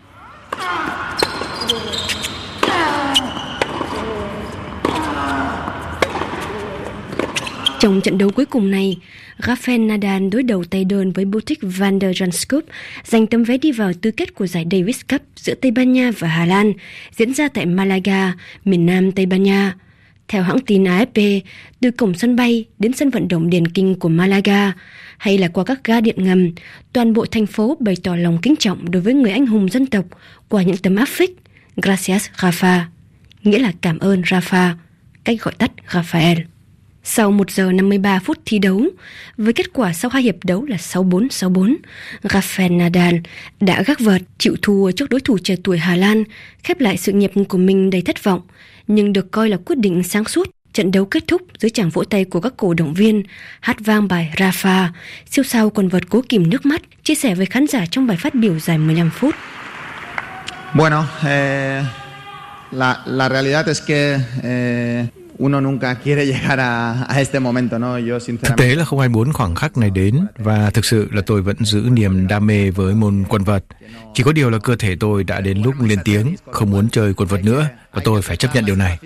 Trong trận đấu cuối cùng này, Rafael Nadal đối đầu tay đơn với Botic van der Janskop, giành tấm vé đi vào tứ kết của giải Davis Cup giữa Tây Ban Nha và Hà Lan, diễn ra tại Malaga, miền nam Tây Ban Nha. Theo hãng tin A F P, từ cổng sân bay đến sân vận động điền kinh của Malaga, hay là qua các ga điện ngầm, toàn bộ thành phố bày tỏ lòng kính trọng đối với người anh hùng dân tộc qua những tấm áp phích Gracias Rafa, nghĩa là cảm ơn Rafa, cách gọi tắt Rafael. Sau một giờ năm mươi ba phút thi đấu, với kết quả sau hai hiệp đấu là sáu bốn sáu bốn, Rafael Nadal đã gác vợt chịu thua trước đối thủ trẻ tuổi Hà Lan, khép lại sự nghiệp của mình đầy thất vọng, nhưng được coi là quyết định sáng suốt. Trận đấu kết thúc dưới tràng vỗ tay của các cổ động viên, hát vang bài Rafa, siêu sao quần vợt cố kìm nước mắt, chia sẻ với khán giả trong bài phát biểu dài mười lăm phút. Bueno, eh, la, la realidad es que eh... uno nunca quiere llegar a, a este momento, no? Yo sinceramente... Thực tế là không ai muốn khoảng khắc này đến, và thực sự là tôi vẫn giữ niềm đam mê với môn quần vợt. Chỉ có điều là cơ thể tôi đã đến lúc lên tiếng, không muốn chơi quần vợt nữa, và tôi phải chấp nhận điều này.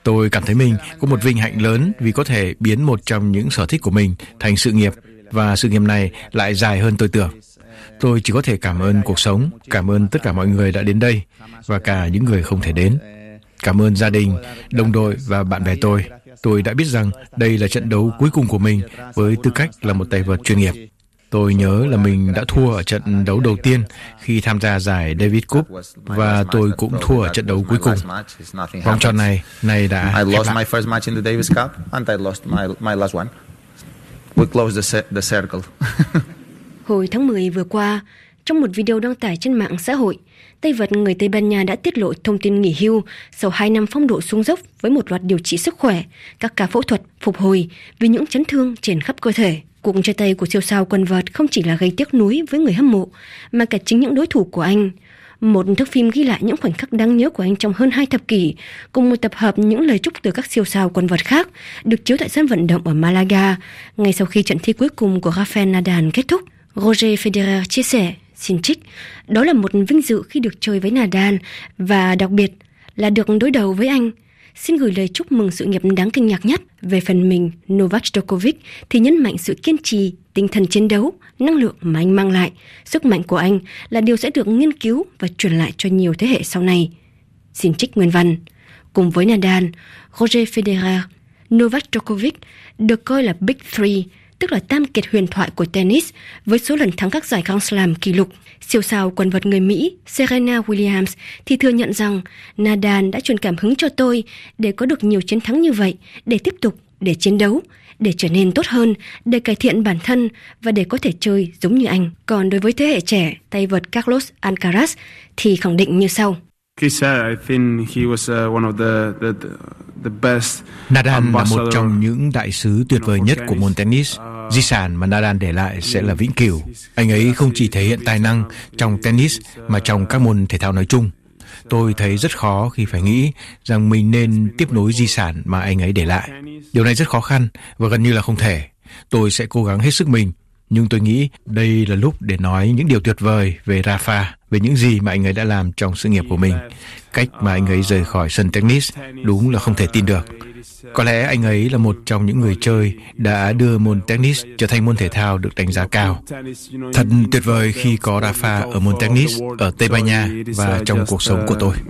Tôi cảm thấy mình có một vinh hạnh lớn vì có thể biến một trong những sở thích của mình thành sự nghiệp, và sự nghiệp này lại dài hơn tôi tưởng. Tôi chỉ có thể cảm ơn cuộc sống, cảm ơn tất cả mọi người đã đến đây và cả những người không thể đến. Cảm ơn gia đình, đồng đội và bạn bè tôi. Tôi đã biết rằng đây là trận đấu cuối cùng của mình với tư cách là một tay vợt chuyên nghiệp. Tôi nhớ là mình đã thua ở trận đấu đầu tiên khi tham gia giải Davis Cup, và tôi cũng thua ở trận đấu cuối cùng. Vòng tròn này này đã I lost my first match in the Davis Cup and I lost my my last one. We closed the the circle. Hồi tháng mười vừa qua, trong một video đăng tải trên mạng xã hội, tay vợt người Tây Ban Nha đã tiết lộ thông tin nghỉ hưu sau hai năm phong độ xuống dốc với một loạt điều trị sức khỏe, các ca phẫu thuật, phục hồi vì những chấn thương trên khắp cơ thể. Cuộc chia tay của siêu sao quần vợt không chỉ là gây tiếc nuối với người hâm mộ, mà cả chính những đối thủ của anh. Một thước phim ghi lại những khoảnh khắc đáng nhớ của anh trong hơn hai thập kỷ, cùng một tập hợp những lời chúc từ các siêu sao quần vợt khác, được chiếu tại sân vận động ở Malaga, ngay sau khi trận thi cuối cùng của Rafael Nadal kết thúc. Roger Federer chia sẻ, xin trích, đó là một vinh dự khi được chơi với Nadal, và đặc biệt là được đối đầu với anh. Xin gửi lời chúc mừng sự nghiệp đáng kinh ngạc nhất. Về phần mình, Novak Djokovic thì nhấn mạnh sự kiên trì, tinh thần chiến đấu, năng lượng mà anh mang lại. Sức mạnh của anh là điều sẽ được nghiên cứu và truyền lại cho nhiều thế hệ sau này. Xin trích nguyên văn. Cùng với Nadal, Roger Federer, Novak Djokovic được coi là Big Three, tức là tam kiệt huyền thoại của tennis, với số lần thắng các giải Grand Slam kỷ lục. Siêu sao quần vợt người Mỹ Serena Williams thì thừa nhận rằng Nadal đã truyền cảm hứng cho tôi để có được nhiều chiến thắng như vậy, để tiếp tục, để chiến đấu, để trở nên tốt hơn, để cải thiện bản thân và để có thể chơi giống như anh. Còn đối với thế hệ trẻ, tay vợt Carlos Alcaraz thì khẳng định như sau. Nadal là một trong những đại sứ tuyệt vời nhất của môn tennis. Di sản mà Nadal để lại sẽ là vĩnh cửu. Anh ấy không chỉ thể hiện tài năng trong tennis mà trong các môn thể thao nói chung. Tôi thấy rất khó khi phải nghĩ rằng mình nên tiếp nối di sản mà anh ấy để lại. Điều này rất khó khăn và gần như là không thể. Tôi sẽ cố gắng hết sức mình, nhưng tôi nghĩ đây là lúc để nói những điều tuyệt vời về Rafa, về những gì mà anh ấy đã làm trong sự nghiệp của mình. Cách mà anh ấy rời khỏi sân tennis đúng là không thể tin được. Có lẽ anh ấy là một trong những người chơi đã đưa môn tennis trở thành môn thể thao được đánh giá cao. Thật tuyệt vời khi có Rafa ở môn tennis ở Tây Ban Nha và trong cuộc sống của tôi.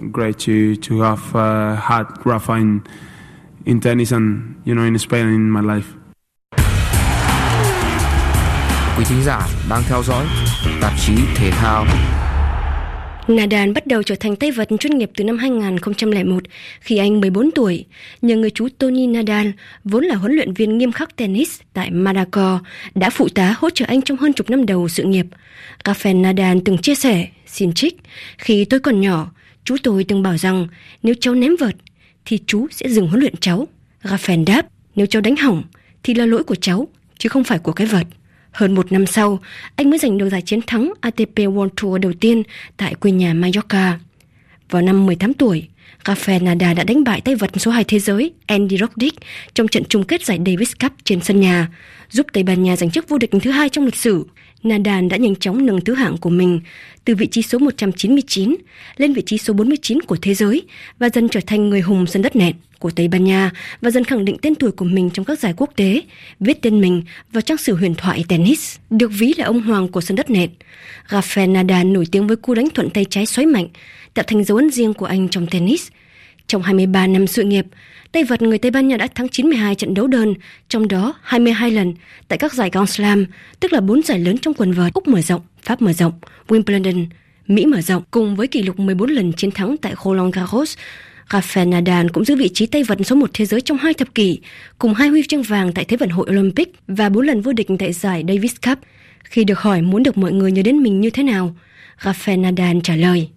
Quý thính giả đang theo dõi tạp chí thể thao. Nadal bắt đầu trở thành tay vợt chuyên nghiệp từ năm hai không không một khi anh mười bốn tuổi, nhờ người chú Tony Nadal, vốn là huấn luyện viên nghiêm khắc tennis tại Monaco, đã phụ tá hỗ trợ anh trong hơn chục năm đầu sự nghiệp. Rafael Nadal từng chia sẻ, xin trích, khi tôi còn nhỏ, chú tôi từng bảo rằng nếu cháu ném vợt thì chú sẽ dừng huấn luyện cháu. Rafael đáp, nếu cháu đánh hỏng thì là lỗi của cháu, chứ không phải của cái vợt. Hơn một năm sau, anh mới giành được giải chiến thắng a tê pê World Tour đầu tiên tại quê nhà Mallorca. Vào năm mười tám tuổi, Rafael Nadal đã đánh bại tay vợt số hai thế giới Andy Roddick trong trận chung kết giải Davis Cup trên sân nhà, giúp Tây Ban Nha giành chức vô địch thứ hai trong lịch sử. Nadal đã nhanh chóng nâng thứ hạng của mình từ vị trí số một trăm chín mươi chín lên vị trí số bốn mươi chín của thế giới và dần trở thành người hùng sân đất nện của Tây Ban Nha, và dần khẳng định tên tuổi của mình trong các giải quốc tế, viết tên mình vào trang sử huyền thoại tennis. Được ví là ông hoàng của sân đất nện, Rafael Nadal nổi tiếng với cú đánh thuận tay trái xoáy mạnh, tạo thành dấu ấn riêng của anh trong tennis. Trong hai mươi ba năm sự nghiệp, tay vợt người Tây Ban Nha đã thắng chín mươi hai trận đấu đơn, trong đó hai mươi hai lần tại các giải Grand Slam, tức là bốn giải lớn trong quần vợt: Úc mở rộng, Pháp mở rộng, Wimbledon, Mỹ mở rộng, cùng với kỷ lục mười bốn lần chiến thắng tại Roland Garros. Rafael Nadal cũng giữ vị trí tay vợt số một thế giới trong hai thập kỷ, cùng hai huy chương vàng tại Thế vận hội Olympic và bốn lần vô địch tại giải Davis Cup. Khi được hỏi muốn được mọi người nhớ đến mình như thế nào, Rafael Nadal trả lời: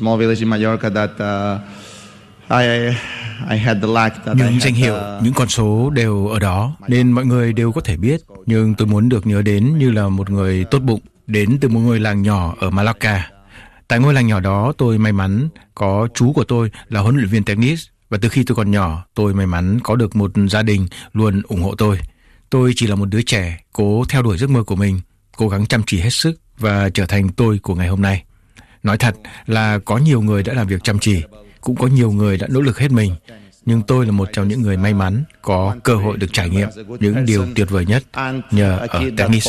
Những danh hiệu, những con số đều ở đó nên mọi người đều có thể biết, nhưng tôi muốn được nhớ đến như là một người tốt bụng, đến từ một ngôi làng nhỏ ở Mallorca. Tại ngôi làng nhỏ đó, tôi may mắn có chú của tôi là huấn luyện viên tennis, và từ khi tôi còn nhỏ, tôi may mắn có được một gia đình luôn ủng hộ tôi. Tôi chỉ là một đứa trẻ cố theo đuổi giấc mơ của mình, cố gắng chăm chỉ hết sức và trở thành tôi của ngày hôm nay. Nói thật là có nhiều người đã làm việc chăm chỉ, cũng có nhiều người đã nỗ lực hết mình, nhưng tôi là một trong những người may mắn có cơ hội được trải nghiệm những điều tuyệt vời nhất nhờ ở tennis.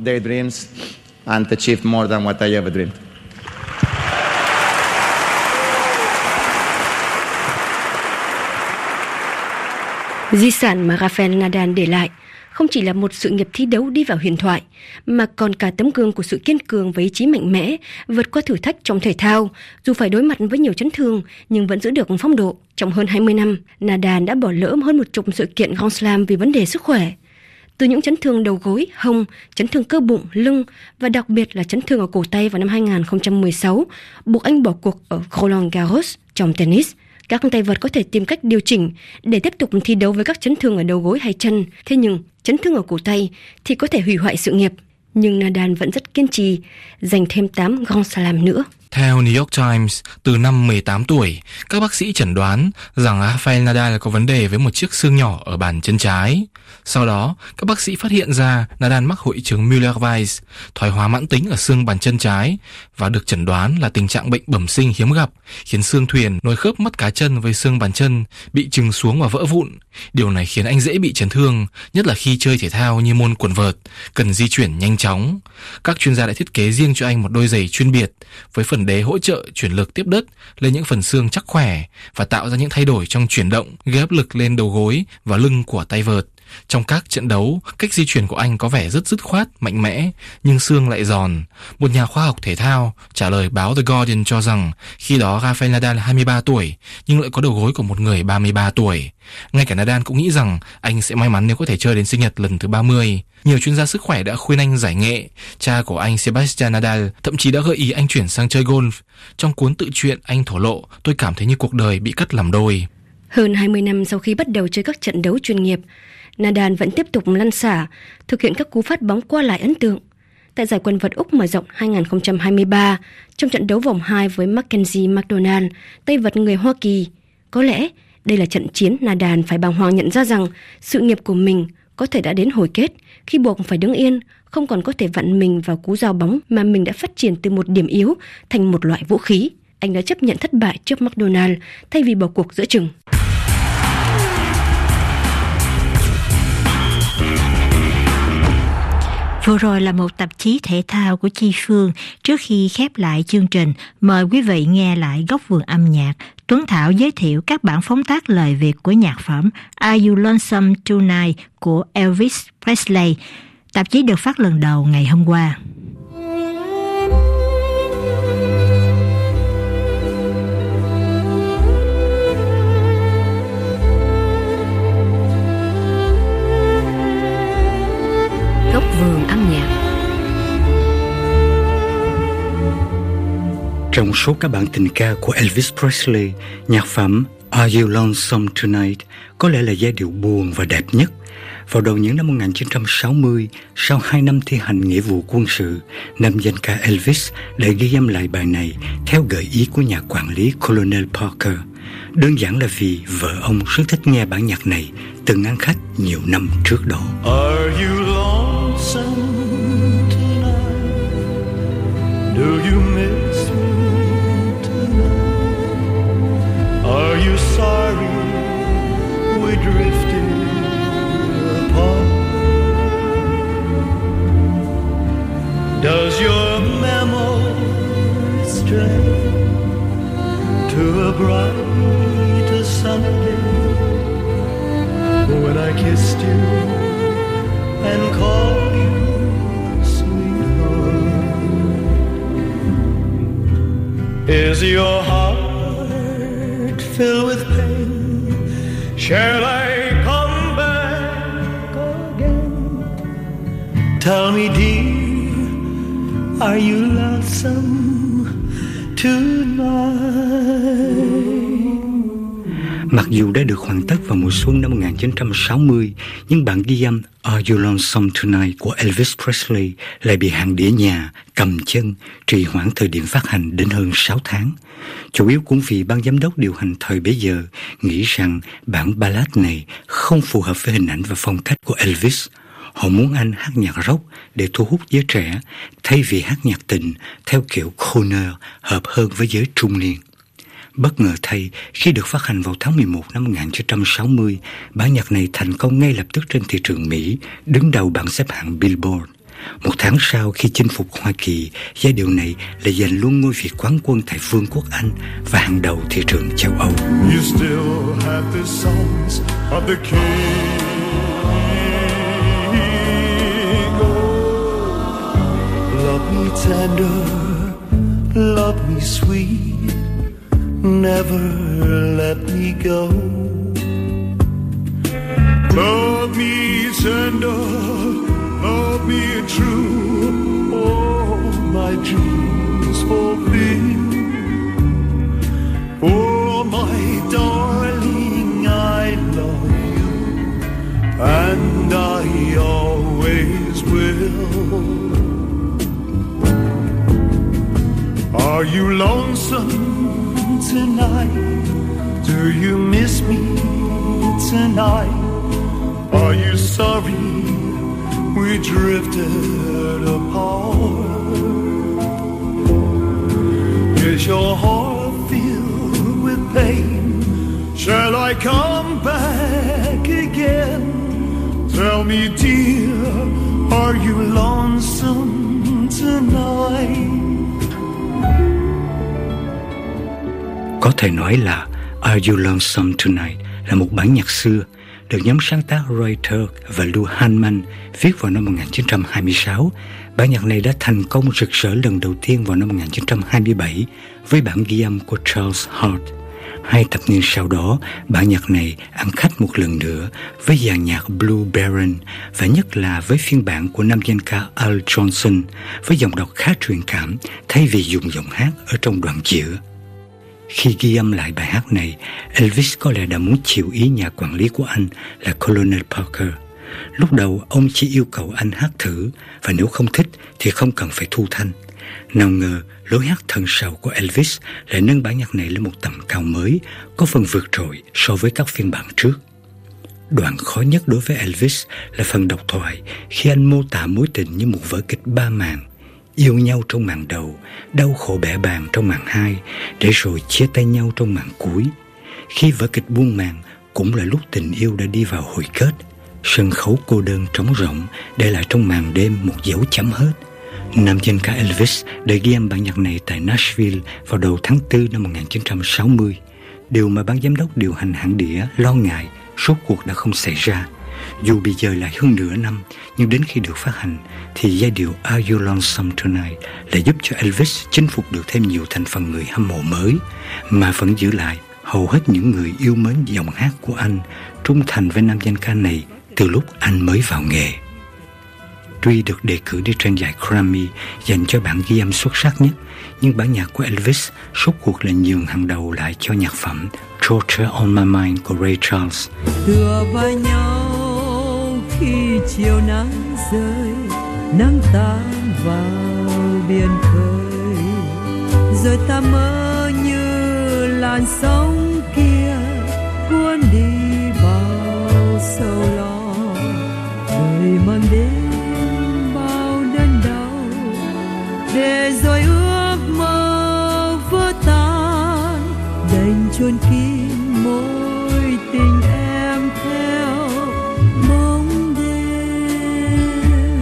Di sản mà Rafael Nadal để lại không chỉ là một sự nghiệp thi đấu đi vào huyền thoại, mà còn cả tấm gương của sự kiên cường và ý chí mạnh mẽ, vượt qua thử thách trong thể thao. Dù phải đối mặt với nhiều chấn thương, nhưng vẫn giữ được phong độ. Trong hơn hai mươi năm, Nadal đã bỏ lỡ hơn một chục sự kiện Grand Slam vì vấn đề sức khỏe. Từ những chấn thương đầu gối, hông, chấn thương cơ bụng, lưng và đặc biệt là chấn thương ở cổ tay vào năm hai không một sáu, buộc anh bỏ cuộc ở Roland Garros trong tennis. Các tay vợt có thể tìm cách điều chỉnh để tiếp tục thi đấu với các chấn thương ở đầu gối hay chân. Thế nhưng, chấn thương ở cổ tay thì có thể hủy hoại sự nghiệp. Nhưng Nadal vẫn rất kiên trì, giành thêm tám Grand Slam nữa. Theo New York Times, từ năm mười tám tuổi, các bác sĩ chẩn đoán rằng Rafael Nadal có vấn đề với một chiếc xương nhỏ ở bàn chân trái. Sau đó, các bác sĩ phát hiện ra Nadal mắc hội chứng Müller-Weiss, thoái hóa mãn tính ở xương bàn chân trái, và được chẩn đoán là tình trạng bệnh bẩm sinh hiếm gặp, khiến xương thuyền nối khớp mắt cá chân với xương bàn chân bị chừng xuống và vỡ vụn. Điều này khiến anh dễ bị chấn thương, nhất là khi chơi thể thao như môn quần vợt, cần di chuyển nhanh chóng. Các chuyên gia đã thiết kế riêng cho anh một đôi giày chuyên biệt, với phần đế hỗ trợ chuyển lực tiếp đất lên những phần xương chắc khỏe và tạo ra những thay đổi trong chuyển động, gây áp lực lên đầu gối và lưng của tay vợt. Trong các trận đấu, cách di chuyển của anh có vẻ rất dứt khoát, mạnh mẽ, nhưng xương lại giòn. Một nhà khoa học thể thao trả lời báo The Guardian cho rằng khi đó Rafael Nadal hai mươi ba tuổi, nhưng lại có đầu gối của một người ba mươi ba tuổi. Ngay cả Nadal cũng nghĩ rằng anh sẽ may mắn nếu có thể chơi đến sinh nhật lần thứ ba mươi. Nhiều chuyên gia sức khỏe đã khuyên anh giải nghệ. Cha của anh Sebastian Nadal thậm chí đã gợi ý anh chuyển sang chơi golf. Trong cuốn tự truyện, anh thổ lộ: "Tôi cảm thấy như cuộc đời bị cắt làm đôi." Hơn hai mươi năm sau khi bắt đầu chơi các trận đấu chuyên nghiệp, Nadal vẫn tiếp tục lăn xả, thực hiện các cú phát bóng qua lại ấn tượng. Tại giải quần vợt Úc mở rộng hai không hai ba, trong trận đấu vòng hai với Mackenzie McDonald, tay vợt người Hoa Kỳ, có lẽ đây là trận chiến Nadal phải bàng hoàng nhận ra rằng sự nghiệp của mình có thể đã đến hồi kết, khi buộc phải đứng yên, không còn có thể vặn mình vào cú giao bóng mà mình đã phát triển từ một điểm yếu thành một loại vũ khí. Anh đã chấp nhận thất bại trước McDonald thay vì bỏ cuộc giữa chừng. Vừa rồi là một tạp chí thể thao của Chi Phương. Trước khi khép lại chương trình, mời quý vị nghe lại góc vườn âm nhạc. Tuấn Thảo giới thiệu các bản phóng tác lời Việt của nhạc phẩm Are You Lonesome Tonight của Elvis Presley. Tạp chí được phát lần đầu ngày hôm qua. Góc vườn âm nhạc. Trong số các bản tình ca của Elvis Presley, nhạc phẩm Are You Lonesome Tonight có lẽ là giai điệu buồn và đẹp nhất. Vào đầu những năm một nghìn chín trăm sáu mươi, sau hai năm thi hành nghĩa vụ quân sự, nam danh ca Elvis đã ghi âm lại bài này theo gợi ý của nhà quản lý Colonel Parker. Đơn giản là vì vợ ông rất thích nghe bản nhạc này, từng ăn khách nhiều năm trước đó. Are you lonesome tonight? Do you miss me tonight? Are you sorry we drifted apart? Does your memory stray to a bright summer day when I kissed you and called you sweetheart? Is your heart filled with pain? Shall I come back again? Tell me, dear, are you lonesome tonight? Mặc dù đã được hoàn tất vào mùa xuân năm một nghìn chín trăm sáu mươi, nhưng bản ghi âm Are You Lonesome Tonight của Elvis Presley lại bị hãng đĩa nhà cầm chân trì hoãn thời điểm phát hành đến hơn sáu tháng. Chủ yếu cũng vì ban giám đốc điều hành thời bấy giờ nghĩ rằng bản ballad này không phù hợp với hình ảnh và phong cách của Elvis. Họ muốn anh hát nhạc rock để thu hút giới trẻ, thay vì hát nhạc tình theo kiểu crooner hợp hơn với giới trung niên. Bất ngờ thay, khi được phát hành vào tháng mười một năm một nghìn chín trăm sáu mươi, bản nhạc này thành công ngay lập tức trên thị trường Mỹ, đứng đầu bảng xếp hạng Billboard. Một tháng sau khi chinh phục Hoa Kỳ, giai điệu này lại giành luôn ngôi vị quán quân tại Vương quốc Anh và hàng đầu thị trường châu Âu. You still have the songs of the king. Oh, love me tender, love me sweet, never let me go. Love me tender, love me true, all my dreams fulfill. Oh, my darling, I love you, and I always will. Are you lonesome tonight? Do you miss me tonight? Are you sorry we drifted apart? Is your heart filled with pain? Shall I come back again? Tell me, dear, are you lonesome tonight? Có thể nói là Are You Lonesome Tonight là một bản nhạc xưa được nhóm sáng tác Roy Turk và Lou Hanman viết vào năm một nghìn chín trăm hai mươi sáu. Bản nhạc này đã thành công rực rỡ lần đầu tiên vào năm một nghìn chín trăm hai mươi bảy với bản ghi âm của Charles Hart. Hai thập niên sau đó, bản nhạc này ăn khách một lần nữa với dàn nhạc Blue Baron và nhất là với phiên bản của nam danh ca Al Johnson với giọng đọc khá truyền cảm thay vì dùng giọng hát ở trong đoạn giữa. Khi ghi âm lại bài hát này, Elvis có lẽ đã muốn chiều ý nhà quản lý của anh là Colonel Parker. Lúc đầu ông chỉ yêu cầu anh hát thử và nếu không thích thì không cần phải thu thanh. Nào ngờ lối hát thần sầu của Elvis lại nâng bản nhạc này lên một tầm cao mới, có phần vượt trội so với các phiên bản trước. Đoạn khó nhất đối với Elvis là phần độc thoại khi anh mô tả mối tình như một vở kịch ba màn. Yêu nhau trong màn đầu, đau khổ bẽ bàng trong màn hai, để rồi chia tay nhau trong màn cuối. Khi vở kịch buông màn cũng là lúc tình yêu đã đi vào hồi kết. Sân khấu cô đơn trống rỗng để lại trong màn đêm một dấu chấm hết. Nam danh ca Elvis đã ghi âm bản nhạc này tại Nashville vào đầu tháng tư năm một nghìn chín trăm sáu mươi. Điều mà ban giám đốc điều hành hãng đĩa lo ngại rốt cuộc đã không xảy ra. Dù bị dời lại hơn nửa năm, nhưng đến khi được phát hành thì giai điệu Are You Lonesome Tonight lại giúp cho Elvis chinh phục được thêm nhiều thành phần người hâm mộ mới, mà vẫn giữ lại hầu hết những người yêu mến giọng hát của anh, trung thành với nam danh ca này từ lúc anh mới vào nghề. Tuy được đề cử đi tranh giải Grammy dành cho bản ghi âm xuất sắc nhất, nhưng bản nhạc của Elvis rốt cuộc là nhường hàng đầu lại cho nhạc phẩm Torture on My Mind của Ray Charles. Tựa vai nhau khi chiều nắng rơi, nắng tan vào biển khơi, rồi ta mơ như làn sóng kia cuốn đi bao sầu lo, đời mang đến bao đớn đau, để rồi ước mơ vỡ tan, đành chôn kín mối tình em theo bóng đêm.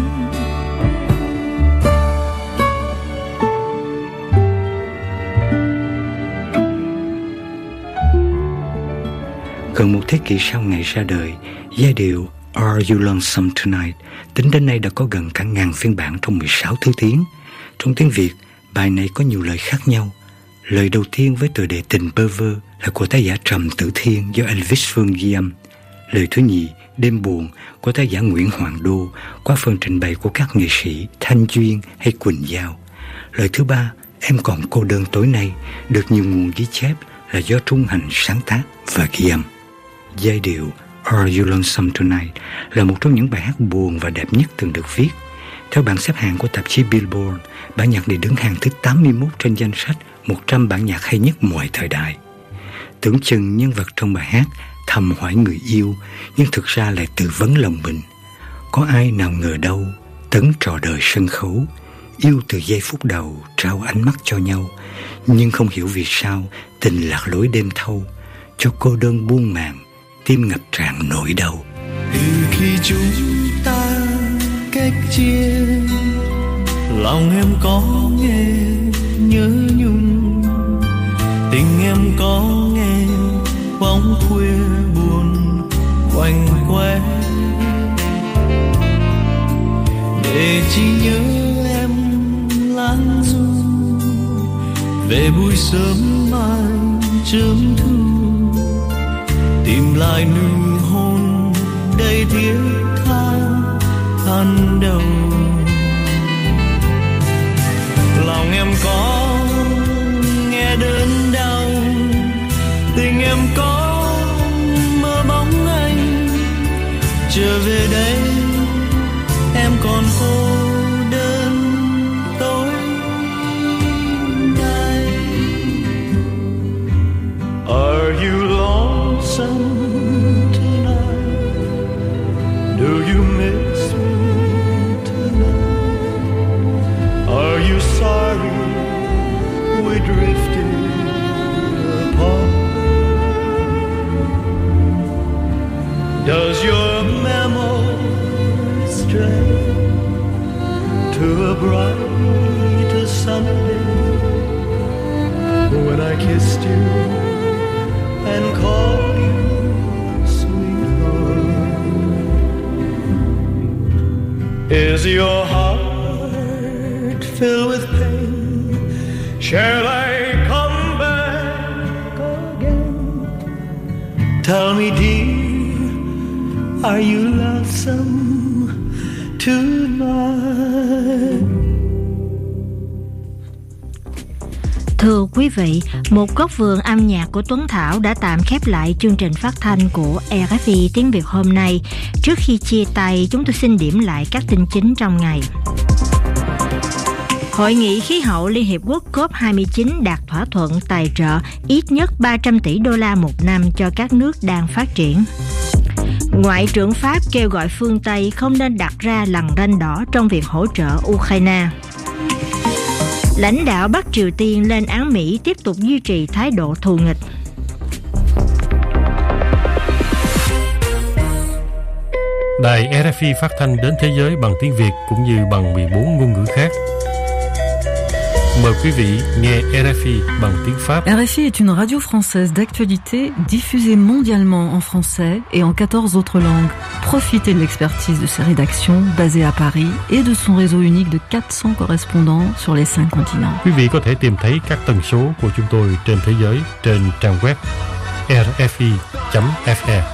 Gần một thế kỷ sau ngày ra đời, giai điệu Are You Lonesome Tonight tính đến nay đã có gần cả ngàn phiên bản trong mười sáu thứ tiếng. Trong tiếng Việt, bài này có nhiều lời khác nhau. Lời đầu tiên với tựa đề Tình bơ vơ là của tác giả Trầm Tử Thiên do Elvis Phương ghi âm. Lời thứ nhì, Đêm buồn của tác giả Nguyễn Hoàng Đô qua phần trình bày của các nghệ sĩ Thanh Duyên hay Quỳnh Giao. Lời thứ ba, Em còn cô đơn tối nay được nhiều nguồn ghi chép là do Trung Hành sáng tác và ghi âm. Giai điệu Are You Lonesome Tonight là một trong những bài hát buồn và đẹp nhất từng được viết. Theo bảng xếp hạng của tạp chí Billboard, bản nhạc này đứng hàng thứ tám mươi mốt trên danh sách một trăm bản nhạc hay nhất mọi thời đại. Tưởng chừng nhân vật trong bài hát thầm hỏi người yêu, nhưng thực ra lại tự vấn lòng mình. Có ai nào ngờ đâu, tấn trò đời sân khấu, yêu từ giây phút đầu, trao ánh mắt cho nhau, nhưng không hiểu vì sao tình lạc lối đêm thâu, cho cô đơn buông màn, tim ngập tràn nỗi đau. Từ khi chúng ta cách chia, lòng em có nghe nhớ nhung, tình em có nghe bóng khuya buồn quanh quét, để chỉ nhớ em lãng du về buổi sớm mai chớm thu, tìm lại nụ hôn đầy thiết tha ban đầu. Lòng em có nghe đớn đau, tình em có mơ bóng anh trở về đây, em còn cô đơn tối nay. Are you lonesome tonight? Do you miss me tonight? Are you sorry we drifted apart? Does your memory stray to a brighter Sunday when I kissed you and called you sweetheart? Is your heart filled with pain? Shall I come back again? Tell me, dear, are you lonesome tonight? Thưa quý vị, một góc vườn âm nhạc của Tuấn Thảo đã tạm khép lại chương trình phát thanh của rờ ép i tiếng Việt hôm nay. Trước khi chia tay, chúng tôi xin điểm lại các tin chính trong ngày. Hội nghị khí hậu Liên Hiệp Quốc cốp hai mươi chín đạt thỏa thuận tài trợ ít nhất ba trăm tỷ đô la một năm cho các nước đang phát triển. Ngoại trưởng Pháp kêu gọi phương Tây không nên đặt ra lằn ranh đỏ trong việc hỗ trợ Ukraine. Lãnh đạo Bắc Triều Tiên lên án Mỹ tiếp tục duy trì thái độ thù nghịch. Đài rờ ép i phát thanh đến thế giới bằng tiếng Việt cũng như bằng mười bốn ngôn ngữ khác. Mời quý vị nghe rờ ép i bằng tiếng Pháp. rờ ép i est une radio française d'actualité diffusée mondialement en français et en quatorze autres langues. Profitez de l'expertise de ses rédactions basées à Paris et de son réseau unique de quatre cents correspondants sur les cinq continents. Quý vị có thể tìm thấy các tần số của chúng tôi trên thế giới trên trang web rờ ép i chấm ép e.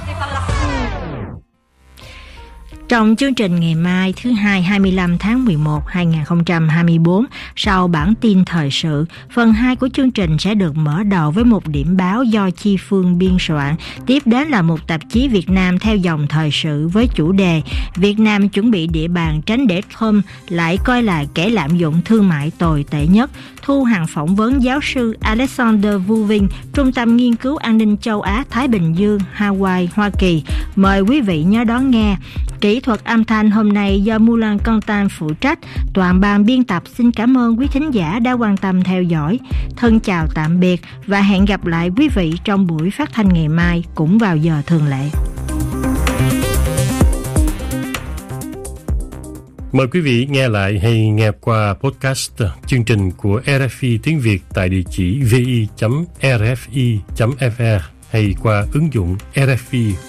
Trong chương trình ngày mai thứ Hai hai mươi lăm tháng mười một năm hai nghìn không trăm hai mươi tư, sau bản tin thời sự, phần hai của chương trình sẽ được mở đầu với một điểm báo do Chi Phương biên soạn. Tiếp đến là một tạp chí Việt Nam theo dòng thời sự với chủ đề Việt Nam chuẩn bị địa bàn tránh để Trump lại coi là kẻ lạm dụng thương mại tồi tệ nhất. Thu Hằng phỏng vấn giáo sư Alexander Vuving, Trung tâm Nghiên cứu An ninh châu Á Thái Bình Dương, Hawaii, Hoa Kỳ. Mời quý vị nhớ đón nghe. Kỹ thuật âm thanh hôm nay do Mulan Contan phụ trách. Toàn ban biên tập xin cảm ơn quý thính giả đã quan tâm theo dõi. Thân chào tạm biệt và hẹn gặp lại quý vị trong buổi phát thanh ngày mai cũng vào giờ thường lệ. Mời quý vị nghe lại hay nghe qua podcast chương trình của rờ ép i tiếng Việt tại địa chỉ vi chấm rờ ép i chấm ép e hay qua ứng dụng rờ ép i